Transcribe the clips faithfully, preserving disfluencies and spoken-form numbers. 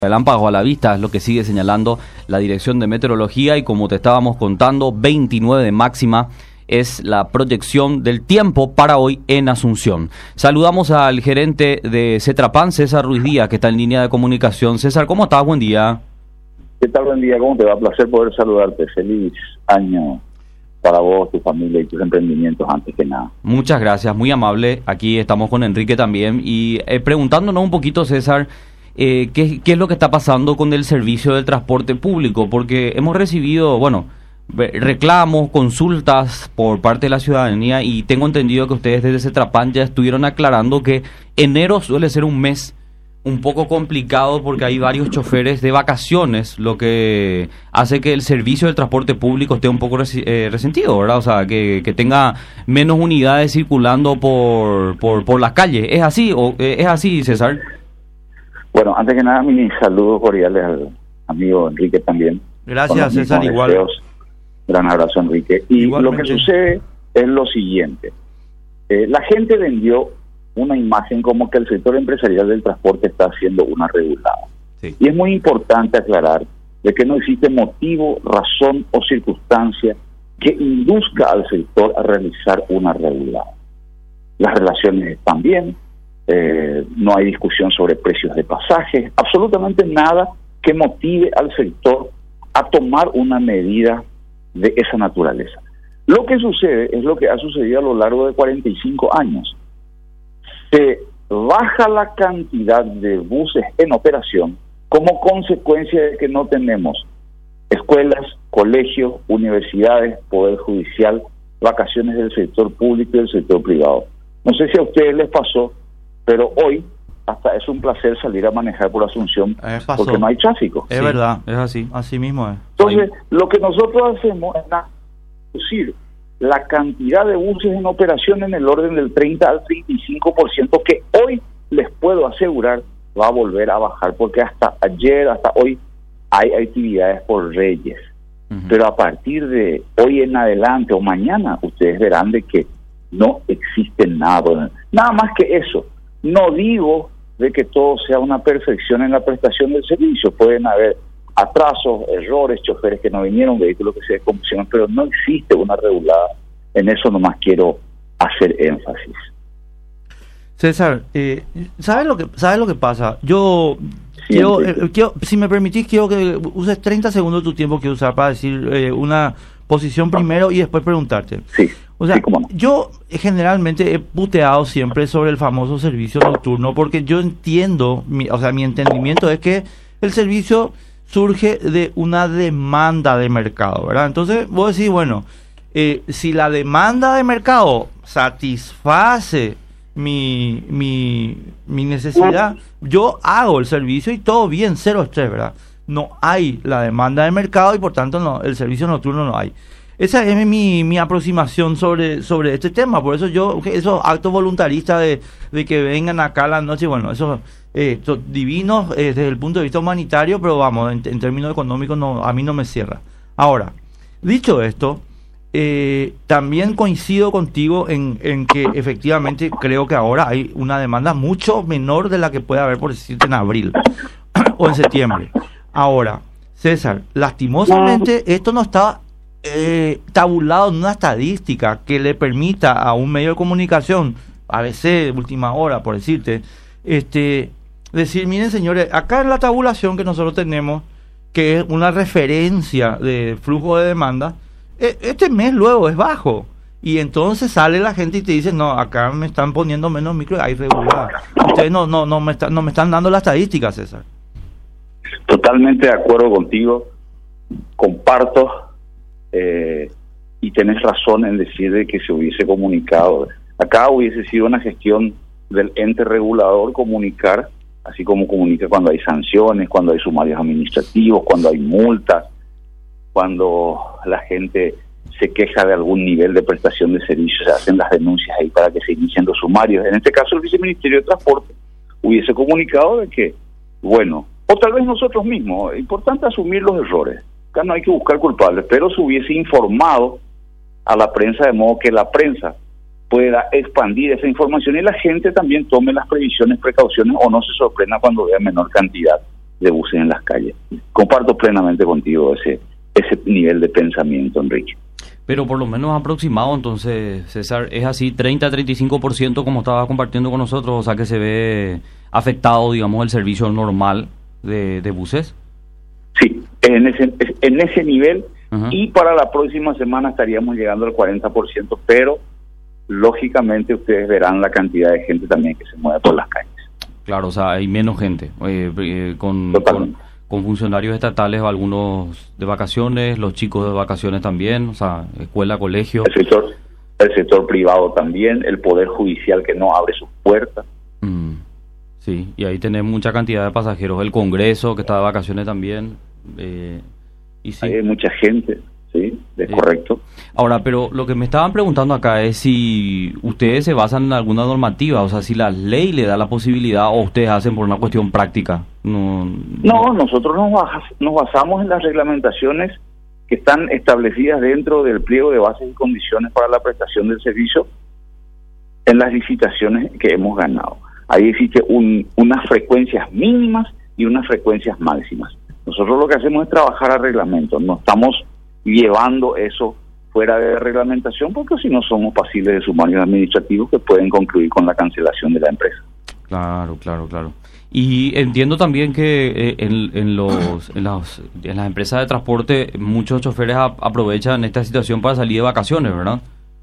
Relámpagos a la vista es lo que sigue señalando la Dirección de Meteorología y como te estábamos contando, veintinueve de máxima es la proyección del tiempo para hoy en Asunción. Saludamos al gerente de Cetrapan, César Ruiz Díaz, que está en línea de comunicación. César, ¿cómo estás? Buen día. ¿Qué tal? Buen día, ¿cómo te va? Placer poder saludarte. Feliz año para vos, tu familia y tus emprendimientos antes que nada. Muchas gracias, muy amable. Aquí estamos con Enrique también y eh, preguntándonos un poquito, César, Eh, ¿qué, ¿qué es lo que está pasando con el servicio del transporte público? Porque hemos recibido, bueno, reclamos, consultas por parte de la ciudadanía y tengo entendido que ustedes desde Cetrapan ya estuvieron aclarando que enero suele ser un mes un poco complicado porque hay varios choferes de vacaciones, lo que hace que el servicio del transporte público esté un poco res- eh, resentido, ¿verdad? O sea, que, que tenga menos unidades circulando por, por, por las calles. ¿Es así o eh, es así, César? Bueno, antes que nada, mis saludos cordiales al amigo Enrique también. Gracias, César, igual. Deseos. Gran abrazo, Enrique. Y Igualmente. Lo que sucede es lo siguiente. Eh, la gente vendió una imagen como que el sector empresarial del transporte está haciendo una regulada. Sí. Y es muy importante aclarar de que no existe motivo, razón o circunstancia que induzca al sector a realizar una regulada. Las relaciones están bien. Eh, no hay discusión sobre precios de pasajes, absolutamente nada que motive al sector a tomar una medida de esa naturaleza. Lo que sucede es lo que ha sucedido a lo largo de cuarenta y cinco años. Se baja la cantidad de buses en operación como consecuencia de que no tenemos escuelas, colegios, universidades, poder judicial, vacaciones del sector público y del sector privado. No sé si a ustedes les pasó, pero hoy hasta es un placer salir a manejar por Asunción porque no hay tráfico. Es sí. verdad, es así, así mismo es. Entonces, hay... lo que nosotros hacemos es reducir la cantidad de buses en operación en el orden del treinta al treinta y cinco por ciento que hoy les puedo asegurar va a volver a bajar porque hasta ayer, hasta hoy hay actividades por Reyes. Uh-huh. Pero a partir de hoy en adelante o mañana ustedes verán de que no existe nada, nada más que eso. No digo de que todo sea una perfección en la prestación del servicio. Pueden haber atrasos, errores, choferes que no vinieron, vehículos que se descompusieron, pero no existe una regulada. En eso nomás quiero hacer énfasis. César, eh, ¿sabes lo que sabes lo que pasa? Yo sí, quiero, eh, quiero, si me permitís, quiero que uses treinta segundos de tu tiempo que usar para decir eh, una posición primero y después preguntarte. Sí. O sea, sí, cómo no. Yo generalmente he puteado siempre sobre el famoso servicio nocturno porque yo entiendo, mi, o sea, mi entendimiento es que el servicio surge de una demanda de mercado, ¿verdad? Entonces, vos decís, bueno, eh, si la demanda de mercado satisface mi, mi, mi necesidad, yo hago el servicio y todo bien, cero estrés, ¿verdad? No hay la demanda de mercado y por tanto no, el servicio nocturno no hay. Esa es mi, mi aproximación sobre, sobre este tema. Por eso yo, esos actos voluntaristas de, de que vengan acá a la noche, bueno, esos eh, divinos eh, desde el punto de vista humanitario, pero vamos, en, en términos económicos no, a mí no me cierra. Ahora, dicho esto, eh, también coincido contigo en, en que efectivamente creo que ahora hay una demanda mucho menor de la que puede haber, por decirte, en abril o en septiembre. Ahora, César, lastimosamente esto no está Eh, tabulado en una estadística que le permita a un medio de comunicación, A B C, Última Hora, por decirte, este, decir, miren señores, acá en la tabulación que nosotros tenemos, que es una referencia de flujo de demanda, eh, este mes luego es bajo. Y entonces sale la gente y te dice, no, acá me están poniendo menos micro, hay regular. Ustedes no, no, no, me está, no me están dando las estadísticas, César. Totalmente de acuerdo contigo, comparto. Eh, y tenés razón en decir de que se hubiese comunicado. Acá hubiese sido una gestión del ente regulador comunicar, así como comunica cuando hay sanciones, cuando hay sumarios administrativos, cuando hay multas, cuando la gente se queja de algún nivel de prestación de servicios, se hacen las denuncias ahí para que se inicien los sumarios. En este caso el Viceministerio de Transporte hubiese comunicado de que, bueno, o tal vez nosotros mismos, es importante asumir los errores. Acá no hay que buscar culpables, pero se hubiese informado a la prensa de modo que la prensa pueda expandir esa información y la gente también tome las previsiones, precauciones o no se sorprenda cuando vea menor cantidad de buses en las calles. Comparto plenamente contigo ese, ese nivel de pensamiento, Enrique. Pero por lo menos aproximado, entonces, César, es así, treinta a treinta y cinco por ciento como estaba compartiendo con nosotros, o sea que se ve afectado, digamos, el servicio normal de, de buses. Sí, en ese, en ese nivel, uh-huh. Y para la próxima semana estaríamos llegando al cuarenta por ciento, pero lógicamente ustedes verán la cantidad de gente también que se mueve por las calles. Claro, o sea, hay menos gente, eh, eh, con... con con funcionarios estatales o algunos de vacaciones, los chicos de vacaciones también, o sea, escuela, colegio. El sector, el sector privado también, el Poder Judicial que no abre sus puertas. Mm, sí, y ahí tenés mucha cantidad de pasajeros. El Congreso que está de vacaciones también. Eh, y sí. Hay mucha gente, sí, es sí. Correcto. Ahora, pero lo que me estaban preguntando acá es si ustedes se basan en alguna normativa, o sea, si la ley le da la posibilidad o ustedes hacen por una cuestión práctica. No, no, no nosotros nos, bas, nos basamos en las reglamentaciones que están establecidas dentro del pliego de bases y condiciones para la prestación del servicio en las licitaciones que hemos ganado. Ahí existe un, unas frecuencias mínimas y unas frecuencias máximas. Nosotros lo que hacemos es trabajar a reglamento, no estamos llevando eso fuera de reglamentación porque si no somos pasibles de sumarios administrativos que pueden concluir con la cancelación de la empresa. Claro, claro, claro. Y entiendo también que eh, en, en, los, en, las, en las empresas de transporte muchos choferes a, aprovechan esta situación para salir de vacaciones, ¿verdad?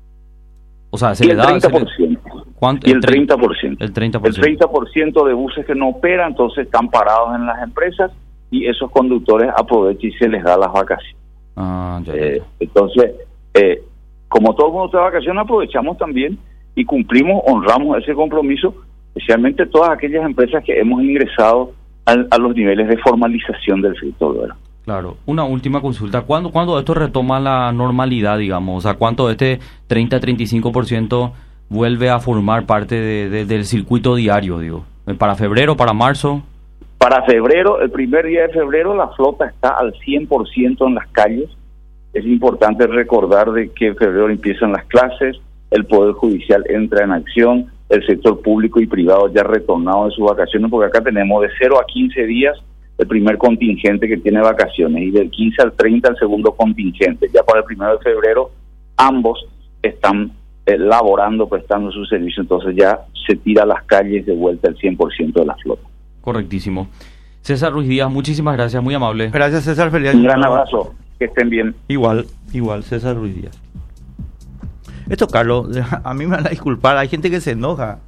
O sea, se y le el da... treinta por ciento. ¿Cuánto? Y el treinta por ciento. El treinta por ciento. El treinta por ciento de buses que no operan, entonces están parados en las empresas y esos conductores aprovechan y se les da las vacaciones. Ah, ya, ya. Eh, entonces, eh, como todo el mundo está de vacaciones, aprovechamos también y cumplimos, honramos ese compromiso, especialmente todas aquellas empresas que hemos ingresado a, a los niveles de formalización del sector, ¿verdad? Claro. Una última consulta. ¿Cuándo, ¿Cuándo esto retoma la normalidad, digamos? O sea, ¿cuánto de este treinta a treinta y cinco por ciento vuelve a formar parte de, de, del circuito diario, digo? ¿Para febrero, para marzo? Para febrero, el primer día de febrero, la flota está al cien por ciento en las calles. Es importante recordar de que en febrero empiezan las clases, el Poder Judicial entra en acción, el sector público y privado ya ha retornado de sus vacaciones, porque acá tenemos de cero a quince días el primer contingente que tiene vacaciones y del quince al treinta el segundo contingente. Ya para el primero de febrero ambos están eh, laborando, prestando su servicio, entonces ya se tira a las calles de vuelta el cien por ciento de la flota. Correctísimo. César Ruiz Díaz, muchísimas gracias, muy amable. Gracias, César. Feliz Un gran abrazo, que estén bien. Igual, igual, César Ruiz Díaz. Esto, Carlos, a mí me van a disculpar, hay gente que se enoja,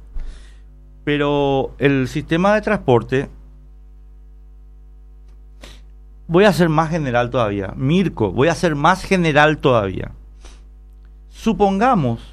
pero el sistema de transporte, voy a ser más general todavía, Mirko, voy a ser más general todavía. Supongamos